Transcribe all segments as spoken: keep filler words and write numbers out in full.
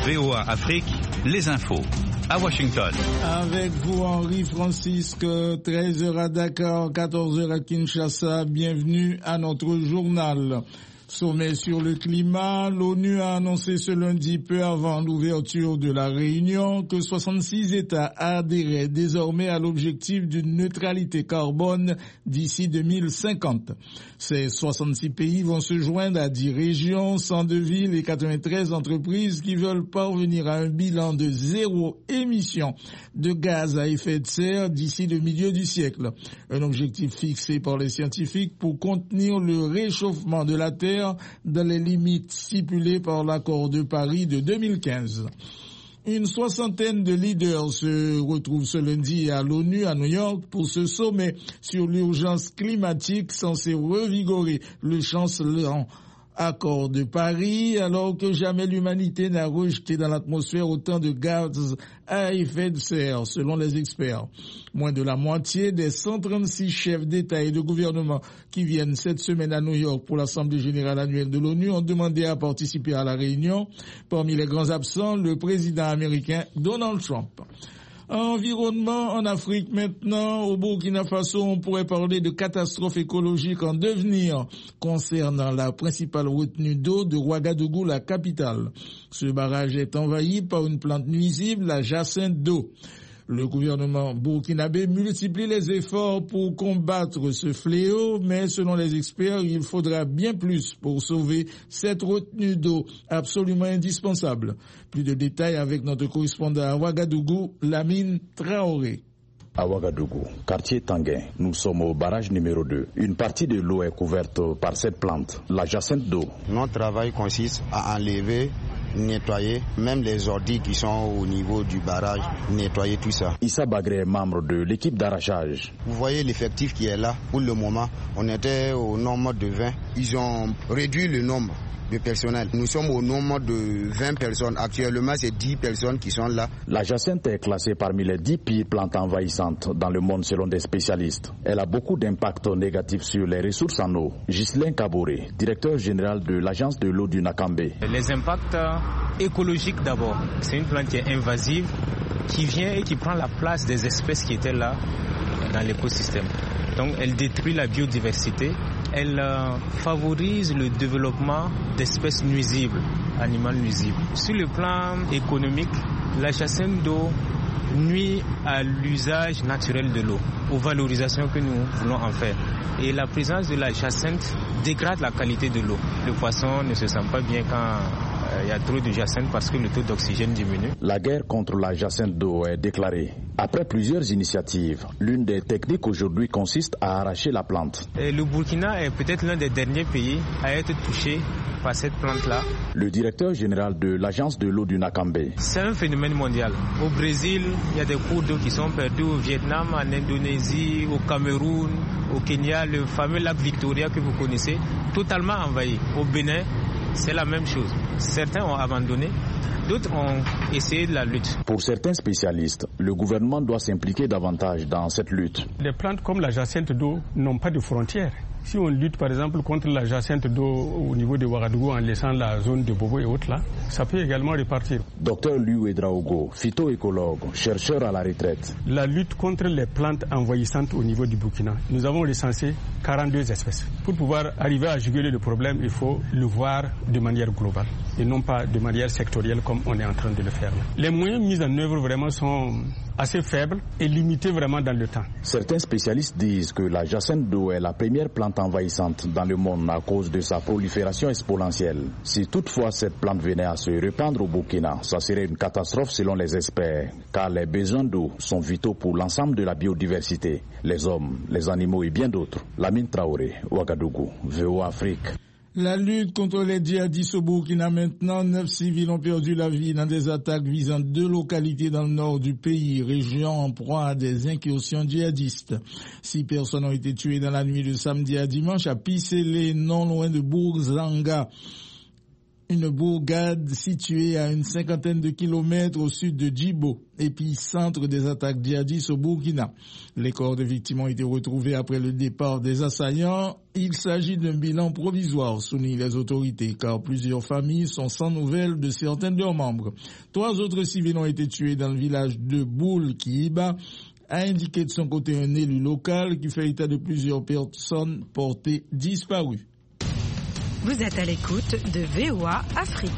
V O A Afrique, les infos. À Washington. Avec vous, Henri Francisque, treize heures à Dakar, quatorze heures à Kinshasa. Bienvenue à notre journal. Sommet sur le climat, l'ONU a annoncé ce lundi, peu avant l'ouverture de la réunion, que soixante-six États adhéraient désormais à l'objectif d'une neutralité carbone d'ici deux mille cinquante. Ces soixante-six pays vont se joindre à dix régions, cent deux villes et quatre-vingt-treize entreprises qui veulent parvenir à un bilan de zéro émission de gaz à effet de serre d'ici le milieu du siècle. Un objectif fixé par les scientifiques pour contenir le réchauffement de la Terre dans les limites stipulées par l'accord de Paris de deux mille quinze. Une soixantaine de leaders se retrouvent ce lundi à l'ONU à New York pour ce sommet sur l'urgence climatique censé revigorer le chancelant accord de Paris, alors que jamais l'humanité n'a rejeté dans l'atmosphère autant de gaz à effet de serre, selon les experts. Moins de la moitié des cent trente-six chefs d'État et de gouvernement qui viennent cette semaine à New York pour l'Assemblée générale annuelle de l'ONU ont demandé à participer à la réunion. Parmi les grands absents, le président américain Donald Trump. Environnement en Afrique maintenant. Au Burkina Faso, on pourrait parler de catastrophe écologique en devenir concernant la principale retenue d'eau de Ouagadougou, la capitale. Ce barrage est envahi par une plante nuisible, la jacinthe d'eau. Le gouvernement burkinabé multiplie les efforts pour combattre ce fléau, mais selon les experts, il faudra bien plus pour sauver cette retenue d'eau absolument indispensable. Plus de détails avec notre correspondant à Ouagadougou, Lamine Traoré. À Ouagadougou, quartier Tanguin, nous sommes au barrage numéro deux. Une partie de l'eau est couverte par cette plante, la jacinthe d'eau. Notre travail consiste à enlever, nettoyer, même les ordures qui sont au niveau du barrage, nettoyer tout ça. Issa Bagré est membre de l'équipe d'arrachage. Vous voyez l'effectif qui est là. Pour le moment, on était au nombre de vingt. Ils ont réduit le nombre de personnel. Nous sommes au nombre de vingt personnes. Actuellement, c'est dix personnes qui sont là. La jacinthe est classée parmi les dix pires plantes envahissantes dans le monde selon des spécialistes. Elle a beaucoup d'impacts négatifs sur les ressources en eau. Ghislain Kaboré, directeur général de l'agence de l'eau du Nakambé. Les impacts écologiques d'abord. C'est une plante qui est invasive, qui vient et qui prend la place des espèces qui étaient là dans l'écosystème. Donc elle détruit la biodiversité. Elle euh, favorise le développement d'espèces nuisibles, animales nuisibles. Sur le plan économique, la jacinthe d'eau nuit à l'usage naturel de l'eau, aux valorisations que nous voulons en faire. Et la présence de la jacinthe dégrade la qualité de l'eau. Le poisson ne se sent pas bien quand il euh, y a trop de jacinthe parce que le taux d'oxygène diminue. La guerre contre la jacinthe d'eau est déclarée. Après plusieurs initiatives, l'une des techniques aujourd'hui consiste à arracher la plante. Et le Burkina est peut-être l'un des derniers pays à être touché par cette plante-là. Le directeur général de l'agence de l'eau du Nakambé. C'est un phénomène mondial. Au Brésil, il y a des cours d'eau qui sont perdus. Au Vietnam, en Indonésie, au Cameroun, au Kenya, le fameux lac Victoria que vous connaissez, totalement envahi. Au Bénin, c'est la même chose. Certains ont abandonné, d'autres ont essayé de la lutte. Pour certains spécialistes, le gouvernement doit s'impliquer davantage dans cette lutte. Les plantes comme la jacinthe d'eau n'ont pas de frontières. Si on lutte par exemple contre la jacinthe d'eau au niveau de Ouagadougou en laissant la zone de Bobo et autres là, ça peut également repartir. Docteur Liu Edraogo, phytoécologue, chercheur à la retraite. La lutte contre les plantes envahissantes au niveau du Burkina, nous avons recensé quarante-deux espèces. Pour pouvoir arriver à juguler le problème, il faut le voir de manière globale et non pas de manière sectorielle comme on est en train de le faire là. Les moyens mis en œuvre vraiment sont assez faibles et limités vraiment dans le temps. Certains spécialistes disent que la jacinthe d'eau est la première plante envahissante dans le monde à cause de sa prolifération exponentielle. Si toutefois cette plante venait à se répandre au Burkina, ça serait une catastrophe selon les experts, car les besoins d'eau sont vitaux pour l'ensemble de la biodiversité, les hommes, les animaux et bien d'autres. Lamine Traoré, Ouagadougou, V O A Afrique. La lutte contre les djihadistes au Burkina maintenant. Neuf civils ont perdu la vie dans des attaques visant deux localités dans le nord du pays, région en proie à des incursions djihadistes. Six personnes ont été tuées dans la nuit de samedi à dimanche à Pisselé, non loin de Bourzanga. une bourgade située à une cinquantaine de kilomètres au sud de Djibo, épicentre des attaques djihadistes au Burkina. Les corps de victimes ont été retrouvés après le départ des assaillants. Il s'agit d'un bilan provisoire, soulignent les autorités, car plusieurs familles sont sans nouvelles de certains de leurs membres. Trois autres civils ont été tués dans le village de Boul-Kiiba, a indiqué de son côté un élu local qui fait état de plusieurs personnes portées disparues. Vous êtes à l'écoute de V O A Afrique.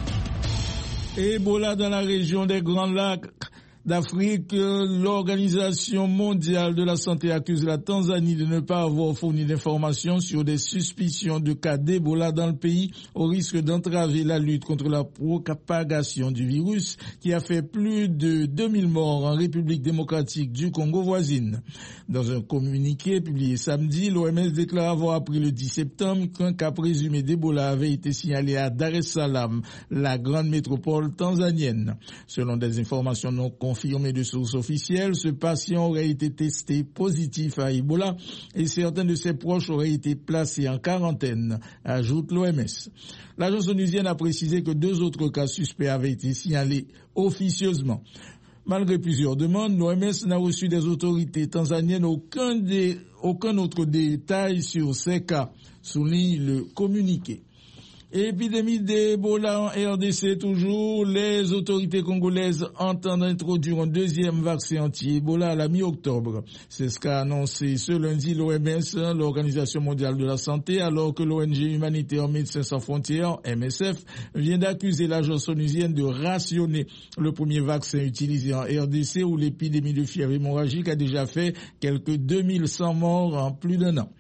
Ebola dans la région des Grands Lacs d'Afrique, l'Organisation mondiale de la santé accuse la Tanzanie de ne pas avoir fourni d'informations sur des suspicions de cas d'Ebola dans le pays, au risque d'entraver la lutte contre la propagation du virus qui a fait plus de deux mille morts en République démocratique du Congo voisine. Dans un communiqué publié samedi, l'O M S déclare avoir appris le dix septembre qu'un cas présumé d'Ebola avait été signalé à Dar es Salaam, la grande métropole tanzanienne. Selon des informations non confirmé de sources officielles, ce patient aurait été testé positif à Ebola et certains de ses proches auraient été placés en quarantaine, ajoute l'O M S. L'agence onusienne a précisé que deux autres cas suspects avaient été signalés officieusement. Malgré plusieurs demandes, l'O M S n'a reçu des autorités tanzaniennes aucun, des, aucun autre détail sur ces cas, souligne le communiqué. Épidémie d'Ebola en R D C toujours, les autorités congolaises entendent introduire un deuxième vaccin anti-Ebola à la mi-octobre. C'est ce qu'a annoncé ce lundi l'O M S, l'Organisation mondiale de la santé, alors que l'O N G humanitaire Médecins sans frontières, M S F, vient d'accuser l'agence onusienne de rationner le premier vaccin utilisé en R D C où l'épidémie de fièvre hémorragique a déjà fait quelques deux mille cent morts en plus d'un an.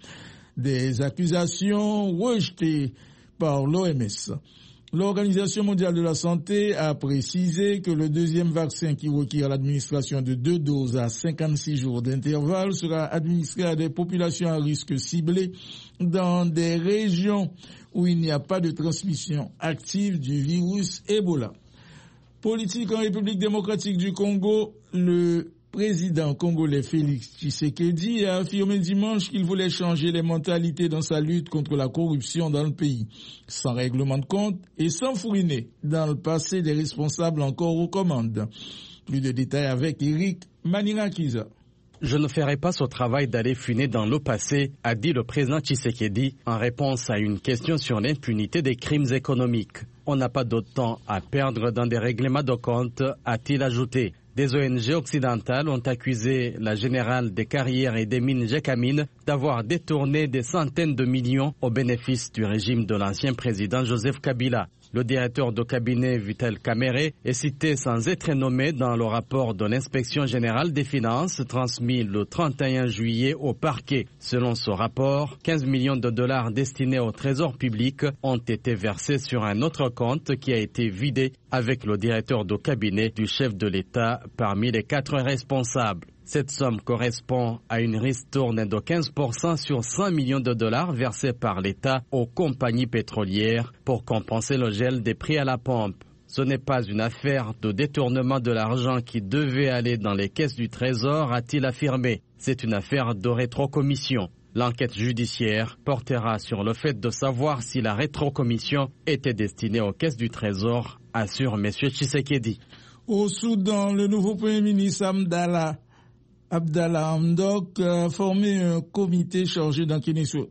Des accusations rejetées par l'O M S. L'Organisation mondiale de la santé a précisé que le deuxième vaccin qui requiert l'administration de deux doses à cinquante-six jours d'intervalle sera administré à des populations à risque ciblé dans des régions où il n'y a pas de transmission active du virus Ebola. Politique en République démocratique du Congo, le président congolais Félix Tshisekedi a affirmé dimanche qu'il voulait changer les mentalités dans sa lutte contre la corruption dans le pays, sans règlement de compte et sans fouiner dans le passé des responsables encore aux commandes. Plus de détails avec Eric Manirakiza. Je ne ferai pas ce travail d'aller fouiner dans le passé, a dit le président Tshisekedi en réponse à une question sur l'impunité des crimes économiques. On n'a pas d'autre temps à perdre dans des règlements de compte, a-t-il ajouté. Des O N G occidentales ont accusé la générale des carrières et des mines Gécamine d'avoir détourné des centaines de millions au bénéfice du régime de l'ancien président Joseph Kabila. Le directeur de cabinet Vital Kamerhe est cité sans être nommé dans le rapport de l'inspection générale des finances transmis le trente et un juillet au parquet. Selon ce rapport, quinze millions de dollars destinés au trésor public ont été versés sur un autre compte qui a été vidé avec le directeur de cabinet du chef de l'État parmi les quatre responsables. Cette somme correspond à une ristourne de quinze pour cent sur cent millions de dollars versés par l'État aux compagnies pétrolières pour compenser le gel des prix à la pompe. Ce n'est pas une affaire de détournement de l'argent qui devait aller dans les caisses du Trésor, a-t-il affirmé. C'est une affaire de rétrocommission. L'enquête judiciaire portera sur le fait de savoir si la rétrocommission était destinée aux caisses du Trésor, assure M. Tshisekedi. Au Soudan, le nouveau Premier ministre Abdallah Abdallah Hamdok a formé un comité chargé d'enquêter sur...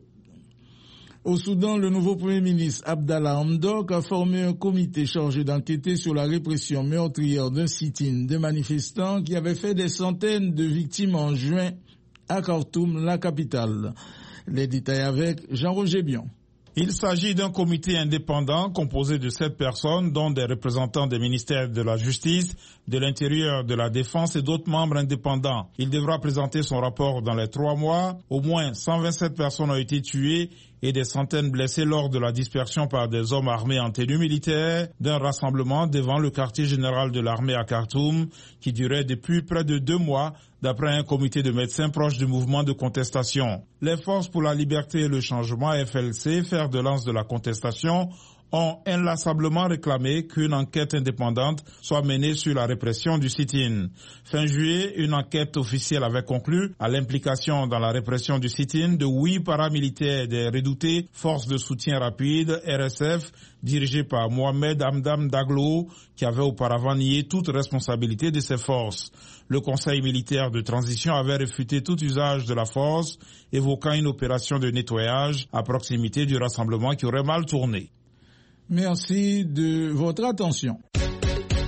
Au Soudan, le nouveau Premier ministre Abdallah Hamdok a formé un comité chargé d'enquêter sur la répression meurtrière d'un sit-in de manifestants qui avait fait des centaines de victimes en juin à Khartoum, la capitale. Les détails avec Jean-Roger Bion. Il s'agit d'un comité indépendant composé de sept personnes, dont des représentants des ministères de la Justice, de l'Intérieur, de la Défense et d'autres membres indépendants. Il devra présenter son rapport dans les trois mois. Au moins cent vingt-sept personnes ont été tuées et des centaines blessées lors de la dispersion par des hommes armés en tenue militaire d'un rassemblement devant le quartier général de l'armée à Khartoum qui durait depuis près de deux mois d'après un comité de médecins proche du mouvement de contestation. Les forces pour la liberté et le changement F L C, fer de lance de la contestation, ont inlassablement réclamé qu'une enquête indépendante soit menée sur la répression du sit-in. Fin juillet, une enquête officielle avait conclu à l'implication dans la répression du sit-in de huit paramilitaires des redoutés Forces de soutien rapide, R S F, dirigés par Mohamed Hamdam Daglo, qui avait auparavant nié toute responsabilité de ces forces. Le Conseil militaire de transition avait réfuté tout usage de la force, évoquant une opération de nettoyage à proximité du rassemblement qui aurait mal tourné. Merci de votre attention.